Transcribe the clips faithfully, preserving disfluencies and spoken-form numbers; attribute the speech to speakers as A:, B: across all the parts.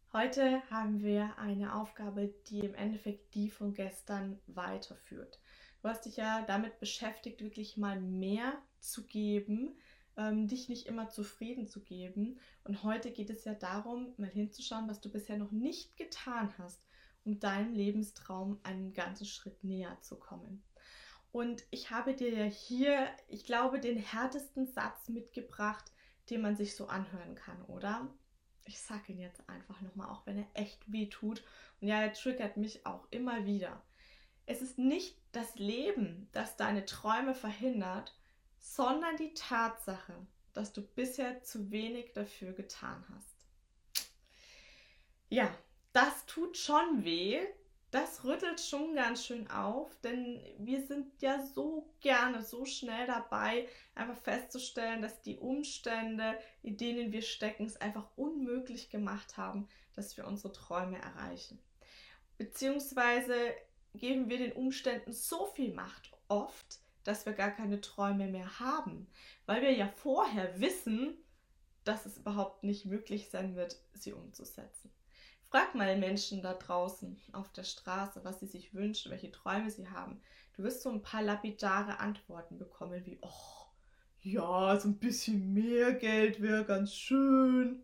A: Heute haben wir eine Aufgabe, die im Endeffekt die von gestern weiterführt. Du hast dich ja damit beschäftigt, wirklich mal mehr zu geben, ähm, dich nicht immer zufrieden zu geben. Und heute geht es ja darum, mal hinzuschauen, was du bisher noch nicht getan hast, um deinem Lebenstraum einen ganzen Schritt näher zu kommen. Und ich habe dir ja hier, ich glaube, den härtesten Satz mitgebracht, den man sich so anhören kann, oder? Ich sag ihn jetzt einfach nochmal, auch wenn er echt weh tut. Und ja, er triggert mich auch immer wieder. Es ist nicht das Leben, das deine Träume verhindert, sondern die Tatsache, dass du bisher zu wenig dafür getan hast. Ja, das tut schon weh. Das rüttelt schon ganz schön auf, denn wir sind ja so gerne, so schnell dabei, einfach festzustellen, dass die Umstände, in denen wir stecken, es einfach unmöglich gemacht haben, dass wir unsere Träume erreichen. Beziehungsweise geben wir den Umständen so viel Macht oft, dass wir gar keine Träume mehr haben, weil wir ja vorher wissen, dass es überhaupt nicht möglich sein wird, sie umzusetzen. Frag mal Menschen da draußen auf der Straße, was sie sich wünschen, welche Träume sie haben. Du wirst so ein paar lapidare Antworten bekommen, wie, oh, ja, so ein bisschen mehr Geld wäre ganz schön.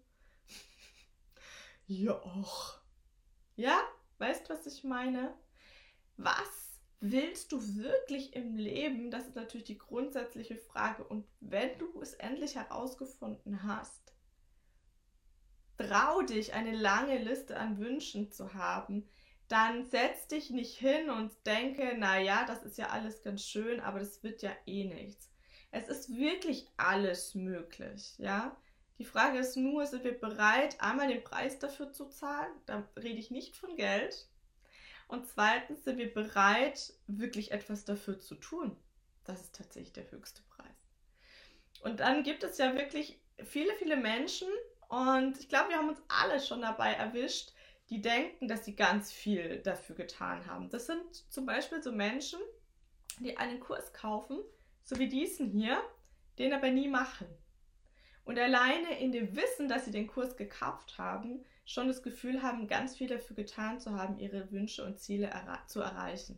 A: Ja, och. Ja, weißt du, was ich meine? Was willst du wirklich im Leben? Das ist natürlich die grundsätzliche Frage. Und wenn du es endlich herausgefunden hast, trau dich, eine lange Liste an Wünschen zu haben, dann setz dich nicht hin und denke, naja, das ist ja alles ganz schön, aber das wird ja eh nichts. Es ist wirklich alles möglich, ja. Die Frage ist nur, sind wir bereit, einmal den Preis dafür zu zahlen? Da rede ich nicht von Geld. Und zweitens, sind wir bereit, wirklich etwas dafür zu tun? Das ist tatsächlich der höchste Preis. Und dann gibt es ja wirklich viele, viele Menschen, und ich glaube, wir haben uns alle schon dabei erwischt, die denken, dass sie ganz viel dafür getan haben. Das sind zum Beispiel so Menschen, die einen Kurs kaufen, so wie diesen hier, den aber nie machen. Und alleine in dem Wissen, dass sie den Kurs gekauft haben, schon das Gefühl haben, ganz viel dafür getan zu haben, ihre Wünsche und Ziele zu erreichen.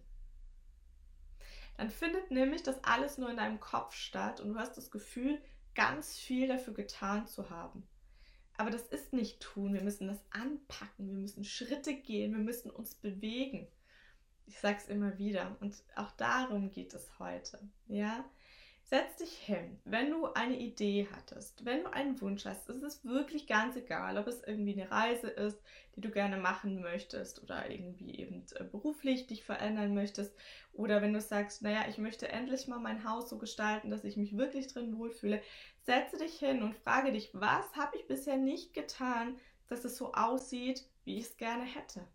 A: Dann findet nämlich das alles nur in deinem Kopf statt und du hast das Gefühl, ganz viel dafür getan zu haben. Aber das ist nicht tun, wir müssen das anpacken, wir müssen Schritte gehen, wir müssen uns bewegen. Ich sage es immer wieder und auch darum geht es heute. Ja? Setz dich hin, wenn du eine Idee hattest, wenn du einen Wunsch hast, ist es wirklich ganz egal, ob es irgendwie eine Reise ist, die du gerne machen möchtest oder irgendwie eben beruflich dich verändern möchtest oder wenn du sagst, naja, ich möchte endlich mal mein Haus so gestalten, dass ich mich wirklich drin wohlfühle, setze dich hin und frage dich, was habe ich bisher nicht getan, dass es so aussieht, wie ich es gerne hätte.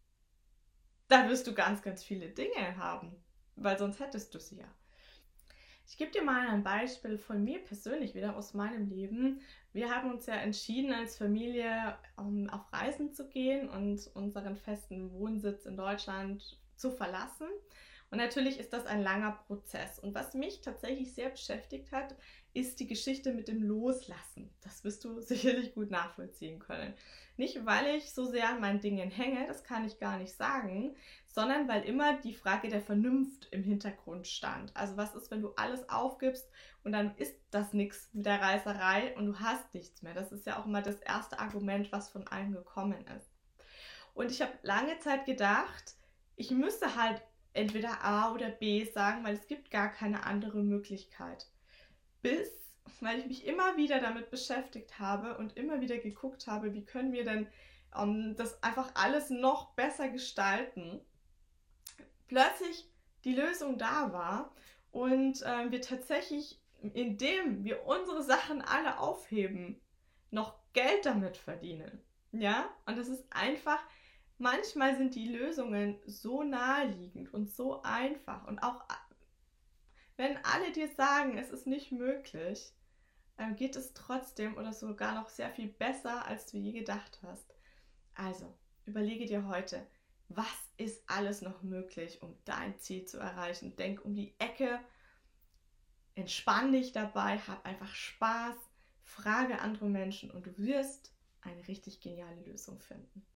A: Da wirst du ganz, ganz viele Dinge haben, weil sonst hättest du sie ja. Ich gebe dir mal ein Beispiel von mir persönlich wieder aus meinem Leben. Wir haben uns ja entschieden, als Familie um, auf Reisen zu gehen und unseren festen Wohnsitz in Deutschland zu verlassen. Und natürlich ist das ein langer Prozess. Und was mich tatsächlich sehr beschäftigt hat, ist die Geschichte mit dem Loslassen. Das wirst du sicherlich gut nachvollziehen können. Nicht, weil ich so sehr an meinen Dingen hänge, das kann ich gar nicht sagen, sondern weil immer die Frage der Vernunft im Hintergrund stand. Also was ist, wenn du alles aufgibst und dann ist das nichts mit der Reiserei und du hast nichts mehr. Das ist ja auch immer das erste Argument, was von allen gekommen ist. Und ich habe lange Zeit gedacht, ich müsste halt entweder A oder B sagen, weil es gibt gar keine andere Möglichkeit. Bis, weil ich mich immer wieder damit beschäftigt habe und immer wieder geguckt habe, wie können wir denn um, das einfach alles noch besser gestalten, plötzlich die Lösung da war und äh, wir tatsächlich, indem wir unsere Sachen alle aufheben, noch Geld damit verdienen. Ja, und das ist einfach, manchmal sind die Lösungen so naheliegend und so einfach und auch wenn alle dir sagen, es ist nicht möglich, ähm, geht es trotzdem oder sogar noch sehr viel besser, als du je gedacht hast. Also, überlege dir heute, was ist alles noch möglich, um dein Ziel zu erreichen. Denk um die Ecke, entspann dich dabei, hab einfach Spaß, frage andere Menschen und du wirst eine richtig geniale Lösung finden.